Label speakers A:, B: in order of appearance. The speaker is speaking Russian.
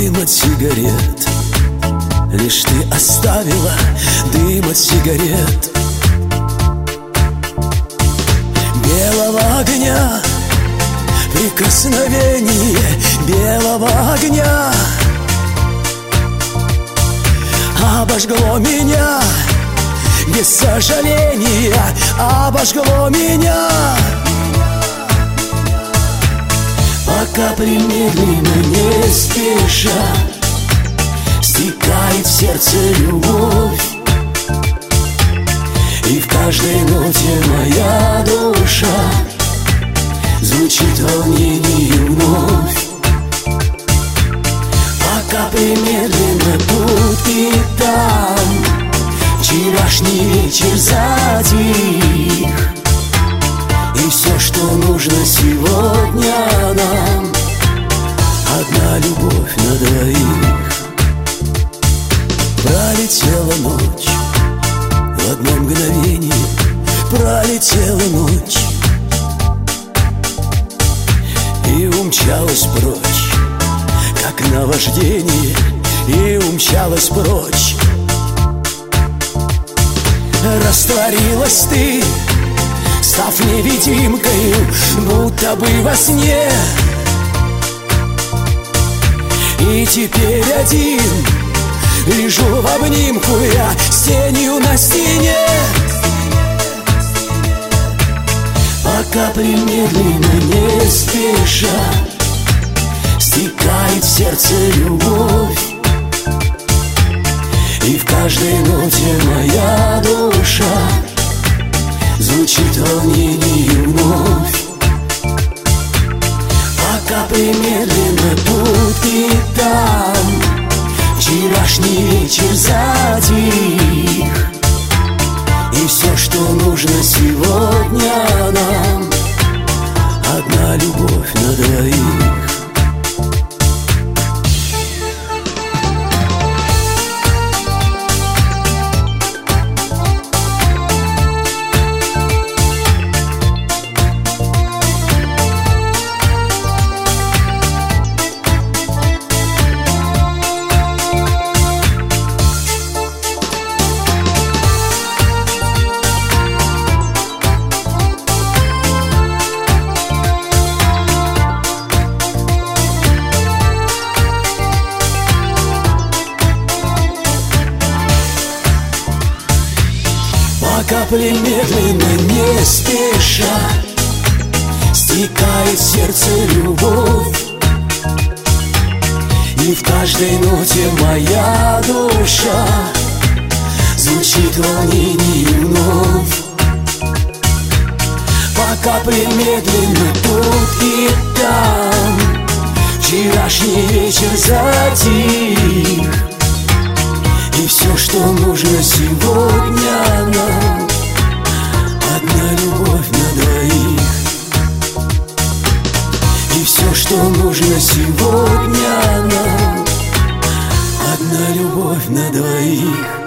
A: дым от сигарет. Лишь ты оставила дым от сигарет. Белого огня, прикосновение белого огня обожгло меня без сожаления, обожгло меня. Пока медленно, не спеша, стекает в сердце любовь, и в каждой ноте моя душа звучит волнению вновь. Пока медленно тут и там, вчерашний вечер затих, и все, что нужно сегодня нам, одна любовь на двоих. Пролетела ночь, в одно мгновение пролетела ночь, и умчалась прочь, как наваждение, и умчалась прочь. Растворилась ты, став невидимкою, будто бы во сне. И теперь один лежу в обнимку я с тенью на стене. Пока медленно, не спеша, стекает в сердце любовь, и в каждой ноте моя душа звучит волнению вновь. Пока медленно тут и там, вчерашний вечер затих, и все, что нужно сегодня нам, одна любовь на двоих. Капли медленно, не спеша, стекает в сердце любовь, и в каждой ноте моя душа звучит волнению вновь. По капле медленно тут и там, вчерашний вечер затих, и все, что нужно сегодня нам, одна любовь на двоих. И все, что нужно сегодня нам, одна любовь на двоих.